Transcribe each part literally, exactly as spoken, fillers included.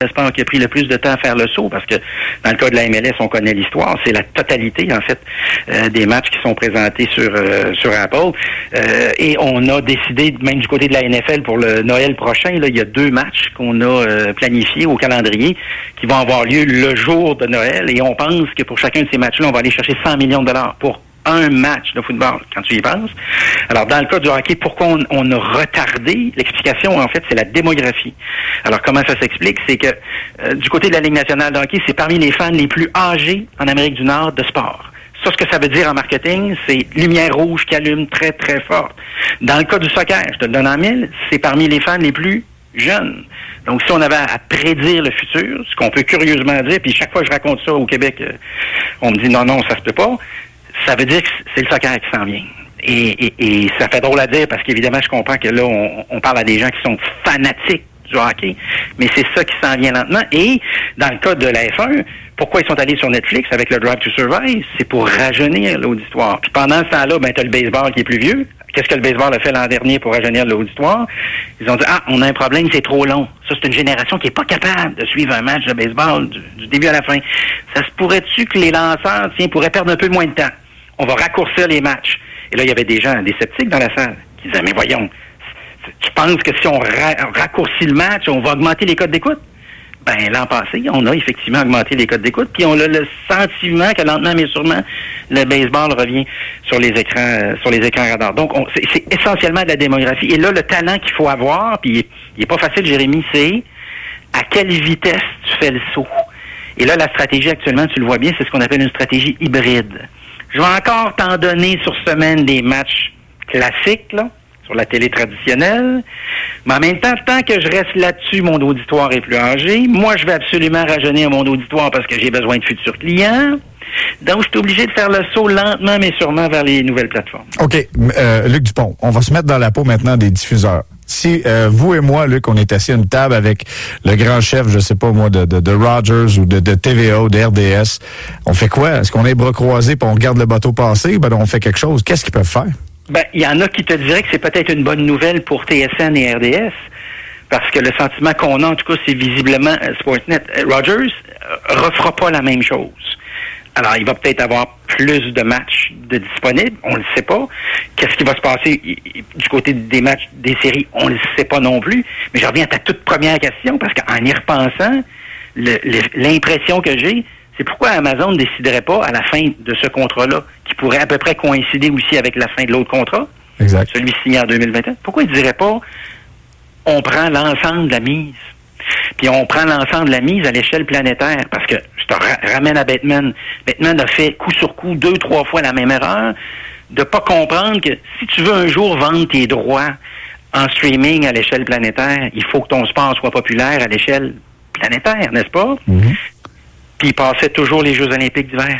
sport qui a pris le plus de temps à faire le saut, parce que dans le cas de la M L S, on connaît l'histoire, c'est la totalité, en fait, euh, des matchs qui sont présentés sur euh, sur Apple. Euh, et on a décidé, même du côté de la N F L, pour le Noël prochain, là, il y a deux matchs qu'on a euh, planifiés au calendrier qui vont avoir lieu le jour de Noël, et on pense que pour chacun de ces matchs-là, on va aller chercher cent millions de dollars pour un match de football, quand tu y penses. Alors, dans le cas du hockey, pourquoi on, on a retardé? L'explication, en fait, c'est la démographie. Alors, comment ça s'explique? C'est que euh, du côté de la Ligue nationale de hockey, c'est parmi les fans les plus âgés en Amérique du Nord de sport. Ça, ce que ça veut dire en marketing, c'est lumière rouge qui allume très, très forte. Dans le cas du soccer, je te le donne en mille, c'est parmi les fans les plus jeunes. Donc, si on avait à prédire le futur, ce qu'on peut curieusement dire, puis chaque fois que je raconte ça au Québec, euh, on me dit non, non, ça se peut pas. Ça veut dire que c'est le soccer qui s'en vient. Et, et, et ça fait drôle à dire parce qu'évidemment, je comprends que là, on, on parle à des gens qui sont fanatiques du hockey, mais c'est ça qui s'en vient lentement. Et dans le cas de la F un, pourquoi ils sont allés sur Netflix avec le Drive to Survive? C'est pour rajeunir l'auditoire. Puis pendant ce temps-là, ben, t'as le baseball qui est plus vieux. Qu'est-ce que le baseball a fait l'an dernier pour rajeunir l'auditoire? Ils ont dit, ah, on a un problème, c'est trop long. Ça, c'est une génération qui est pas capable de suivre un match de baseball du, du début à la fin. Ça se pourrait-tu que les lanceurs, tiens, pourraient perdre un peu moins de temps? On va raccourcir les matchs. Et là, il y avait des gens, des sceptiques dans la salle, qui disaient, mais voyons, tu penses que si on ra- raccourcit le match, on va augmenter les codes d'écoute? Ben, l'an passé, on a effectivement augmenté les codes d'écoute, puis on a le sentiment que lentement mais sûrement, le baseball revient sur les écrans, euh, sur les écrans radars. Donc, on, c'est, c'est essentiellement de la démographie. Et là, le talent qu'il faut avoir, puis il est pas facile, Jérémy, c'est à quelle vitesse tu fais le saut. Et là, la stratégie actuellement, tu le vois bien, c'est ce qu'on appelle une stratégie hybride. Je vais encore t'en donner sur semaine des matchs classiques, là, sur la télé traditionnelle. Mais en même temps, tant que je reste là-dessus, mon auditoire est plus âgé. Moi, je vais absolument rajeunir mon auditoire parce que j'ai besoin de futurs clients. Donc, je suis obligé de faire le saut lentement, mais sûrement vers les nouvelles plateformes. OK. Euh, Luc Dupont, on va se mettre dans la peau maintenant des diffuseurs. Si euh, vous et moi, Luc, on est assis à une table avec le grand chef, je sais pas moi, de, de, de Rogers ou de, de T V A ou de R D S, on fait quoi? Est-ce qu'on a les bras croisés et on regarde le bateau passer? Ben, on fait quelque chose. Qu'est-ce qu'ils peuvent faire? Ben, il y en a qui te diraient que c'est peut-être une bonne nouvelle pour T S N et R D S, parce que le sentiment qu'on a, en tout cas, c'est visiblement euh, Sportsnet. Euh, Rogers euh, refera pas la même chose. Alors, il va peut-être avoir plus de matchs de disponibles, on le sait pas. Qu'est-ce qui va se passer du côté des matchs des séries, on le sait pas non plus. Mais je reviens à ta toute première question, parce qu'en y repensant, le, le, l'impression que j'ai, c'est pourquoi Amazon ne déciderait pas à la fin de ce contrat-là, qui pourrait à peu près coïncider aussi avec la fin de l'autre contrat, exact, celui signé en deux mille vingt et un. Pourquoi il ne dirait pas on prend l'ensemble de la mise, puis on prend l'ensemble de la mise à l'échelle planétaire, parce que je te ra- ramène à Batman. Batman a fait coup sur coup deux, trois fois la même erreur, de pas comprendre que si tu veux un jour vendre tes droits en streaming à l'échelle planétaire, il faut que ton sport soit populaire à l'échelle planétaire, n'est-ce pas? Mm-hmm. Puis il passait toujours les Jeux olympiques d'hiver.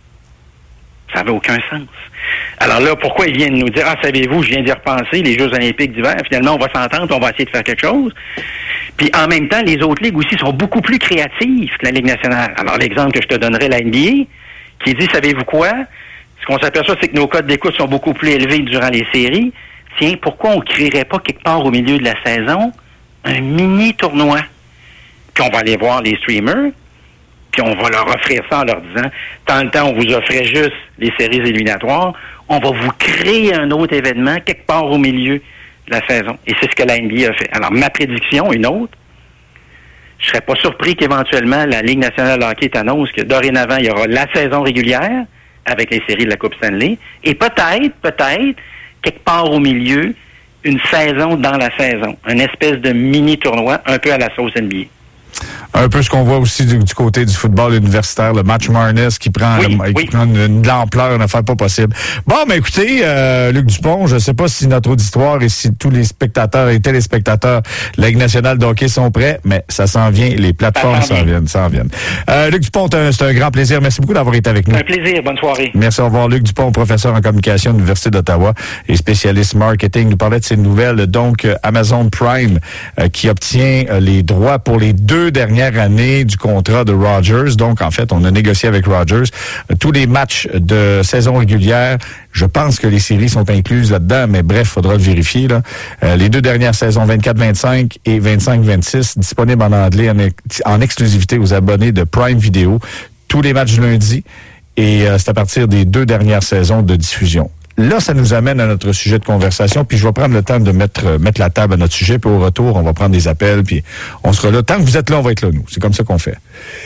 Ça n'avait aucun sens. Alors là, pourquoi ils viennent nous dire, ah, savez-vous, je viens d'y repenser, les Jeux olympiques d'hiver, finalement, on va s'entendre, on va essayer de faire quelque chose. Puis en même temps, les autres ligues aussi sont beaucoup plus créatives que la Ligue nationale. Alors l'exemple que je te donnerai, la N B A, qui dit, savez-vous quoi? Ce qu'on s'aperçoit, c'est que nos codes d'écoute sont beaucoup plus élevés durant les séries. Tiens, pourquoi on ne créerait pas quelque part au milieu de la saison un mini-tournoi? Puis on va aller voir les streamers, puis on va leur offrir ça en leur disant, tant le temps on vous offrait juste les séries éliminatoires, on va vous créer un autre événement quelque part au milieu de la saison. Et c'est ce que la N B A a fait. Alors, ma prédiction, une autre, je serais pas surpris qu'éventuellement la Ligue nationale de hockey t'annonce que dorénavant, il y aura la saison régulière avec les séries de la Coupe Stanley, et peut-être, peut-être, quelque part au milieu, une saison dans la saison. Une espèce de mini-tournoi, un peu à la sauce N B A. Un peu ce qu'on voit aussi du, du côté du football universitaire, le match Marnus qui prend, oui, le, oui. qui prend une, une ampleur, une affaire pas possible. Bon, mais écoutez, euh, Luc Dupont, je ne sais pas si notre auditoire et si tous les spectateurs et téléspectateurs de la Ligue nationale de hockey sont prêts, mais ça s'en vient, les plateformes s'en viennent, s'en viennent. Euh, Luc Dupont, c'est un, c'est un grand plaisir. Merci beaucoup d'avoir été avec nous. Un plaisir, bonne soirée. Merci, au revoir. Luc Dupont, professeur en communication à l'Université d'Ottawa et spécialiste marketing, nous parlait de ces nouvelles. Donc, Amazon Prime euh, qui obtient euh, les droits pour les deux dernières dernière année du contrat de Rogers. Donc, en fait, on a négocié avec Rogers euh, tous les matchs de saison régulière. Je pense que les séries sont incluses là-dedans, mais bref, faudra le vérifier. Là. Euh, les deux dernières saisons, vingt-quatre vingt-cinq et vingt-cinq vingt-six, disponibles en anglais en, en exclusivité aux abonnés de Prime Video. Tous les matchs lundi. Et euh, c'est à partir des deux dernières saisons de diffusion. Là, ça nous amène à notre sujet de conversation, puis je vais prendre le temps de mettre euh, mettre la table à notre sujet, puis au retour, on va prendre des appels, puis on sera là. Tant que vous êtes là, on va être là, nous. C'est comme ça qu'on fait.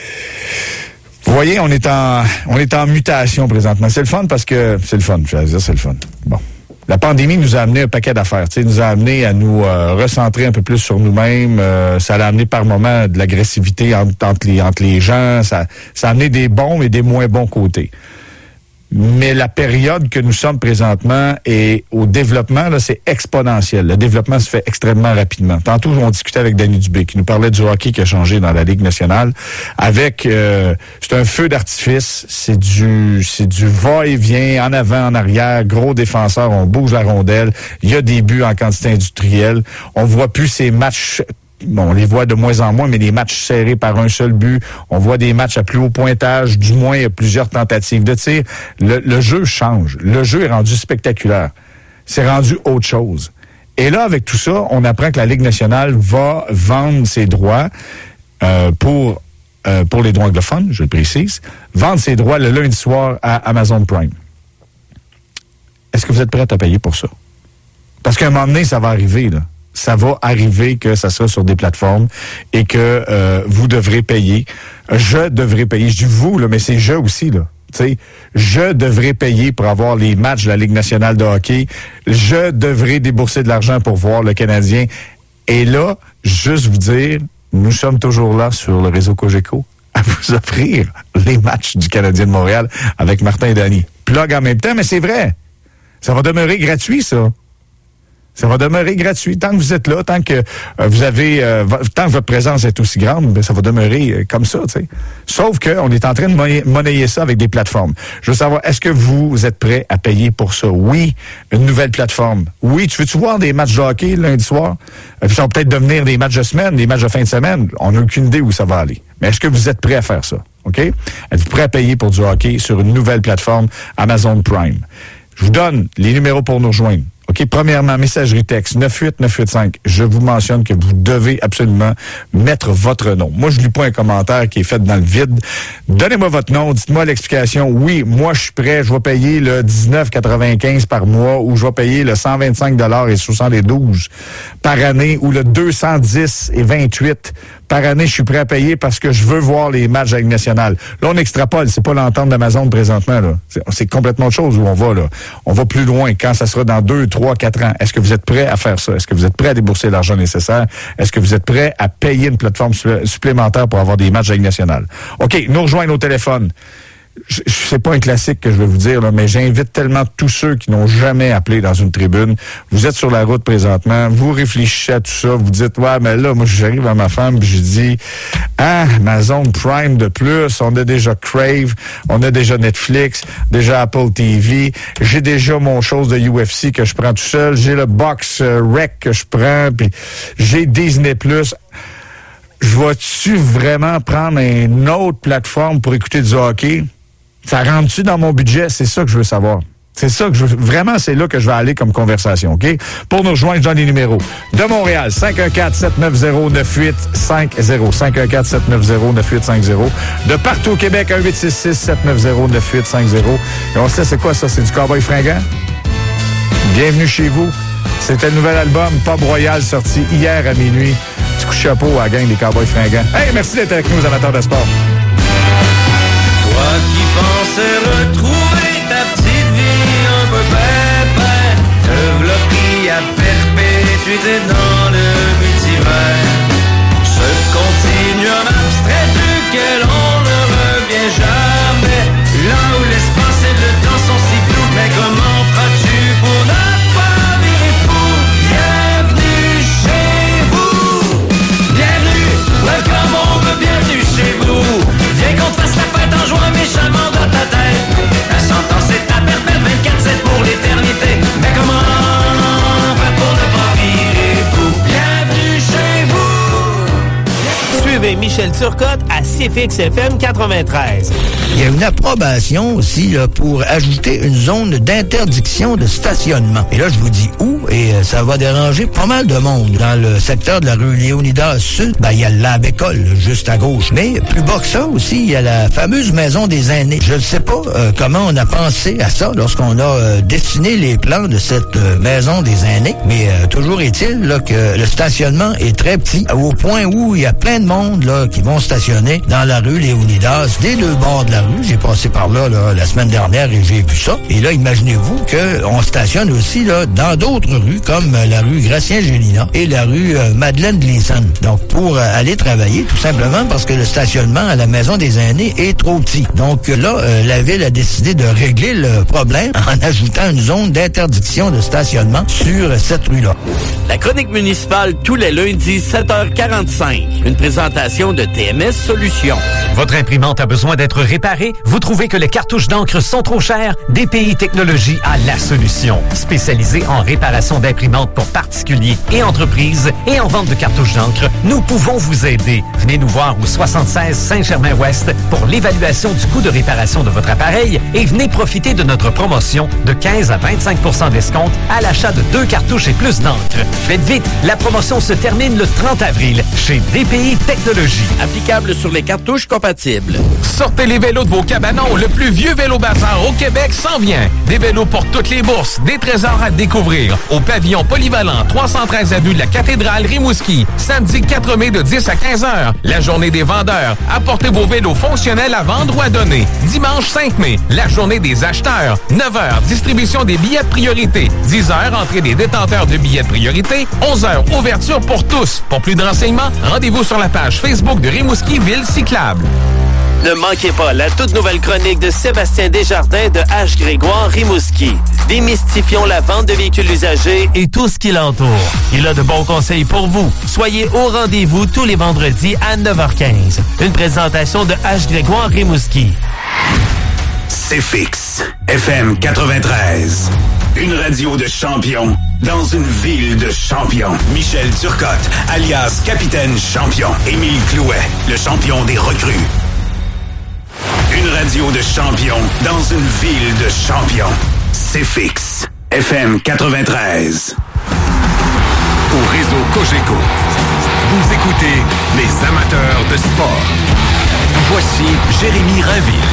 Vous voyez, on est en on est en mutation présentement. C'est le fun parce que... C'est le fun, je vais dire, c'est le fun. Bon. La pandémie nous a amené un paquet d'affaires. Tu sais, nous a amené à nous euh, recentrer un peu plus sur nous-mêmes. Euh, ça a amené par moments de l'agressivité entre, entre, les, entre les gens. Ça, ça a amené des bons et des moins bons côtés. Mais la période que nous sommes présentement et au développement, là, c'est exponentiel. Le développement se fait extrêmement rapidement. Tantôt, on discutait avec Danny Dubé, qui nous parlait du hockey qui a changé dans la Ligue nationale. Avec, euh, c'est un feu d'artifice, c'est du, c'est du va-et-vient, en avant, en arrière, gros défenseurs, on bouge la rondelle. Il y a des buts en quantité industrielle. On voit plus ces matchs. Bon, on les voit de moins en moins, mais des matchs serrés par un seul but. On voit des matchs à plus haut pointage. Du moins, il y a plusieurs tentatives de tir. Le, le jeu change. Le jeu est rendu spectaculaire. C'est rendu autre chose. Et là, avec tout ça, on apprend que la Ligue nationale va vendre ses droits euh, pour euh, pour les droits anglophones, je le précise, vendre ses droits le lundi soir à Amazon Prime. Est-ce que vous êtes prêts à payer pour ça? Parce qu'à un moment donné, ça va arriver, là. Ça va arriver que ça sera sur des plateformes et que euh, vous devrez payer. Je devrais payer. Je dis vous, là, mais c'est je aussi, là. T'sais, je devrais payer pour avoir les matchs de la Ligue nationale de hockey. Je devrais débourser de l'argent pour voir le Canadien. Et là, juste vous dire, nous sommes toujours là sur le réseau Cogeco à vous offrir les matchs du Canadien de Montréal avec Martin et Danny. Plug en même temps, mais c'est vrai. Ça va demeurer gratuit, ça. Ça va demeurer gratuit. Tant que vous êtes là, tant que euh, vous avez, euh, tant que votre présence est aussi grande, ben, ça va demeurer euh, comme ça, tu sais. Sauf qu'on est en train de monnayer, monnayer ça avec des plateformes. Je veux savoir, est-ce que vous êtes prêts à payer pour ça? Oui, une nouvelle plateforme. Oui, tu veux-tu voir des matchs de hockey lundi soir? Euh, ça va peut-être devenir des matchs de semaine, des matchs de fin de semaine. On n'a aucune idée où ça va aller. Mais est-ce que vous êtes prêts à faire ça? OK? Êtes-vous prêts à payer pour du hockey sur une nouvelle plateforme Amazon Prime? Je vous donne les numéros pour nous rejoindre. OK, premièrement, messagerie texte neuf huit neuf huit cinq. Je vous mentionne que vous devez absolument mettre votre nom. Moi, je lis pas un commentaire qui est fait dans le vide. Donnez-moi votre nom, dites-moi l'explication. Oui, moi, je suis prêt, je vais payer le dix-neuf quatre-vingt-quinze par mois ou je vais payer le cent vingt-cinq dollars et soixante-douze par année ou le deux cent dix et vingt-huit par année, je suis prêt à payer parce que je veux voir les matchs de la Ligue nationale. Là, on extrapole, c'est pas l'entente d'Amazon présentement, là. C'est, c'est complètement autre chose où on va, là. On va plus loin quand ça sera dans deux, trois, quatre ans. Est-ce que vous êtes prêt à faire ça? Est-ce que vous êtes prêt à débourser l'argent nécessaire? Est-ce que vous êtes prêt à payer une plateforme su- supplémentaire pour avoir des matchs de la Ligue nationale? OK, nous rejoignent au téléphone. Je, je c'est pas un classique que je vais vous dire, là, mais j'invite tellement tous ceux qui n'ont jamais appelé dans une tribune. Vous êtes sur la route présentement, vous réfléchissez à tout ça, vous dites, ouais, mais là, moi, j'arrive à ma femme, puis je dis, ah, Amazon Prime de plus, on a déjà Crave, on a déjà Netflix, déjà Apple T V, j'ai déjà mon chose de U F C que je prends tout seul, j'ai le Box euh, Rec que je prends, puis j'ai Disney plus. Je vais-tu vraiment prendre une autre plateforme pour écouter du hockey? Ça rentre-tu dans mon budget? C'est ça que je veux savoir. C'est ça que je veux... Vraiment, c'est là que je vais aller comme conversation, OK? Pour nous rejoindre, je donne les numéros. De Montréal, cinq un quatre sept neuf zéro neuf huit cinq zéro. cinq un quatre sept neuf zéro neuf huit cinq zéro. De partout au Québec, un huit six six sept neuf zéro neuf huit cinq zéro. Et on sait c'est quoi ça? C'est du Cowboy Fringant? Bienvenue chez vous. C'était le nouvel album Pub Royal sorti hier à minuit. Petit coup de chapeau à la gang des Cowboys Fringants. Hey, merci d'être avec nous, les amateurs de sport. Toi qui pensais retrouver ta petite vie un peu pépère, te v'là pris à perpétuité dans le multivers. Ce continuum abstrait duquel on ne revient jamais, là où l'espace et le temps sont si flous, mais comment feras-tu pour ne pas virer fou? Bienvenue chez vous, bienvenue, welcome home, bienvenue chez vous. Viens qu'on te fasse la fête en jouant méchamment dans ta tête. À cent ans c'est ta perpète, vingt-quatre sept pour l'éternité. Mais comment faire pour ne pas virer fou? Bienvenue chez vous. Turcotte à C F X F M quatre-vingt-treize. Il y a une approbation aussi là, pour ajouter une zone d'interdiction de stationnement. Et là, je vous dis où, et euh, ça va déranger pas mal de monde. Dans le secteur de la rue Léonidas Sud, ben, il y a le lave-école, juste à gauche. Mais plus bas que ça aussi, il y a la fameuse maison des aînés. Je ne sais pas euh, comment on a pensé à ça lorsqu'on a euh, dessiné les plans de cette euh, maison des aînés. Mais euh, toujours est-il là, que le stationnement est très petit, au point où il y a plein de monde là, qui vont stationner dans la rue Léonidas, des deux bords de la rue. J'ai passé par là, là la semaine dernière et j'ai vu ça. Et là, imaginez-vous qu'on stationne aussi là dans d'autres rues, comme euh, la rue Gratien-Gélina et la rue euh, Madeleine-Gleason. Donc, pour euh, aller travailler, tout simplement parce que le stationnement à la maison des aînés est trop petit. Donc là, euh, la ville a décidé de régler le problème en ajoutant une zone d'interdiction de stationnement sur euh, cette rue-là. La chronique municipale tous les lundis, sept heures quarante-cinq. Une présentation de T M S Solutions. Votre imprimante a besoin d'être réparée? Vous trouvez que les cartouches d'encre sont trop chères? D P I Technologies a la solution. Spécialisée en réparation d'imprimantes pour particuliers et entreprises et en vente de cartouches d'encre, nous pouvons vous aider. Venez nous voir au soixante-seize Saint-Germain-Ouest pour l'évaluation du coût de réparation de votre appareil et venez profiter de notre promotion de quinze à vingt-cinq pour cent d'escompte à l'achat de deux cartouches et plus d'encre. Faites vite, la promotion se termine le trente avril chez D P I Technologies. Applicable sur les cartouches compatibles. Sortez les vélos de vos cabanons. Le plus vieux vélo bazar au Québec s'en vient. Des vélos pour toutes les bourses. Des trésors à découvrir. Au pavillon polyvalent trois cent treize avenue de la Cathédrale Rimouski. Samedi quatre mai de dix à quinze heures. La journée des vendeurs. Apportez vos vélos fonctionnels à vendre ou à donner. Dimanche cinq mai. La journée des acheteurs. neuf heures. Distribution des billets de priorité. dix heures. Entrée des détenteurs de billets de priorité. onze heures. Ouverture pour tous. Pour plus de renseignements, rendez-vous sur la page Facebook de Rimouski Ville Cyclable. Ne manquez pas la toute nouvelle chronique de Sébastien Desjardins de H. Grégoire Rimouski. Démystifions la vente de véhicules usagés et tout ce qui l'entoure. Il a de bons conseils pour vous. Soyez au rendez-vous tous les vendredis à neuf heures quinze. Une présentation de H. Grégoire Rimouski. C'est fixe. F M quatre-vingt-treize. Une radio de champion dans une ville de champions. Michel Turcotte, alias Capitaine Champion. Émile Clouet, le champion des recrues. Une radio de champions dans une ville de champions. C'est fixe. F M quatre-vingt-treize. Au réseau Cogeco. Vous écoutez les amateurs de sport. Voici Jérémy Rainville.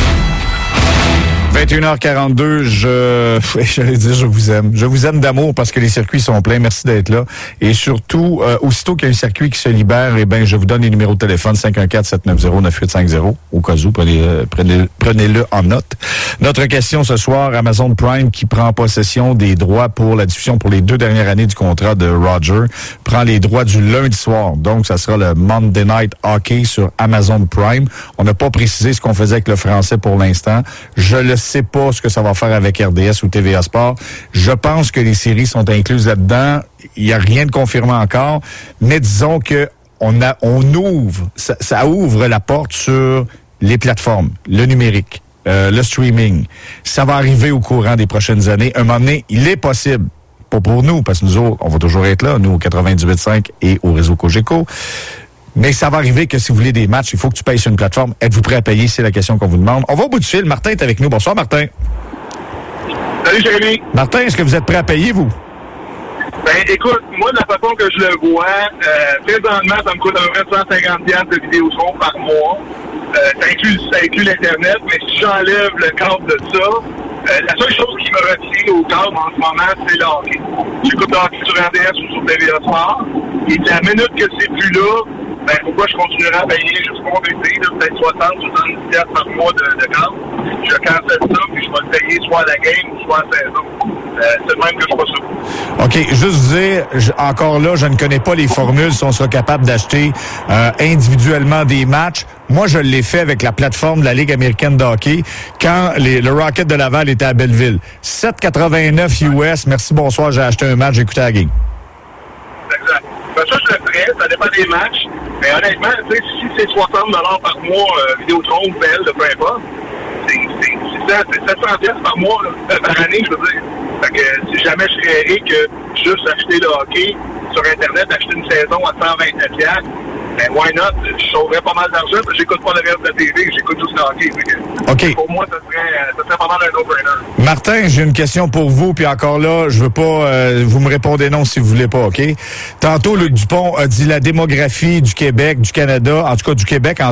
vingt et une heures quarante-deux, je, j'allais dire je vous aime. Je vous aime d'amour parce que les circuits sont pleins. Merci d'être là. Et surtout, euh, aussitôt qu'il y a un circuit qui se libère, eh ben, je vous donne les numéros de téléphone cinq un quatre, sept neuf zéro, neuf huit cinq zéro. Au cas où, prenez, euh, prenez, prenez-le en note. Notre question ce soir, Amazon Prime qui prend possession des droits pour la diffusion pour les deux dernières années du contrat de Roger, prend les droits du lundi soir. Donc, ça sera le Monday Night Hockey sur Amazon Prime. On n'a pas précisé ce qu'on faisait avec le français pour l'instant. Je le sais pas ce que ça va faire avec R D S ou T V A Sport. Je pense que les séries sont incluses là-dedans. Il n'y a rien de confirmé encore, mais disons que on a, on ouvre, ça, ça ouvre la porte sur les plateformes, le numérique, euh, le streaming. Ça va arriver au courant des prochaines années. Un moment donné, il est possible, pas pour nous, parce que nous autres, on va toujours être là, nous au quatre-vingt-dix-huit virgule cinq et au réseau Cogeco. Mais ça va arriver que si vous voulez des matchs, il faut que tu payes sur une plateforme. Êtes-vous prêt à payer? C'est la question qu'on vous demande. On va au bout du fil. Martin est avec nous. Bonsoir, Martin. Salut, Jérémy. Martin, est-ce que vous êtes prêt à payer, vous? Ben, écoute, moi, de la façon que je le vois, euh, présentement, ça me coûte à peu près cent cinquante dollars de Vidéotron par mois. Euh, ça inclut, ça inclut l'Internet, mais si j'enlève le cadre de ça, euh, la seule chose qui me retient au cadre en ce moment, c'est le hockey. J'écoute le hockey sur R D S ou sur T V A Sport, et de la minute que c'est plus là, ben, pourquoi je continuerai à payer jusqu'au été, peut-être soixante, soixante-dix dollars par mois de, de cadre. Je cancelle ça, puis je vais le payer soit à la game ou soit à la saison. Euh, c'est le même que je vois ça. OK, juste dire, je, encore là, je ne connais pas les formules si on sera capable d'acheter euh, individuellement des matchs. Moi, je l'ai fait avec la plateforme de la Ligue américaine de hockey quand les, le Rocket de Laval était à Belleville. sept quatre-vingt-neuf U S, merci, bonsoir, j'ai acheté un match, j'ai écouté la game. Exact. Ben, ça, je le ferais, ça dépend des matchs. Mais honnêtement, tu sais, si c'est soixante dollars par mois, euh, Vidéotron ou Bell, peu importe, c'est, c'est, c'est, c'est sept cents dollars par mois, là, par année, je veux dire. Fait que si jamais je créerais que juste acheter le hockey sur Internet, acheter une saison à cent vingt-neuf dollars, ben why not? Je sauverais pas mal d'argent, parce que j'écoute pas le reste de la T V, j'écoute juste le hockey. OK. Pour moi, ça serait, ça serait pas mal un no-brainer. Martin, j'ai une question pour vous, puis encore là, je veux pas, euh, vous me répondez non si vous voulez pas, OK? Tantôt, Luc Dupont a dit la démographie du Québec, du Canada, en tout cas du Québec, en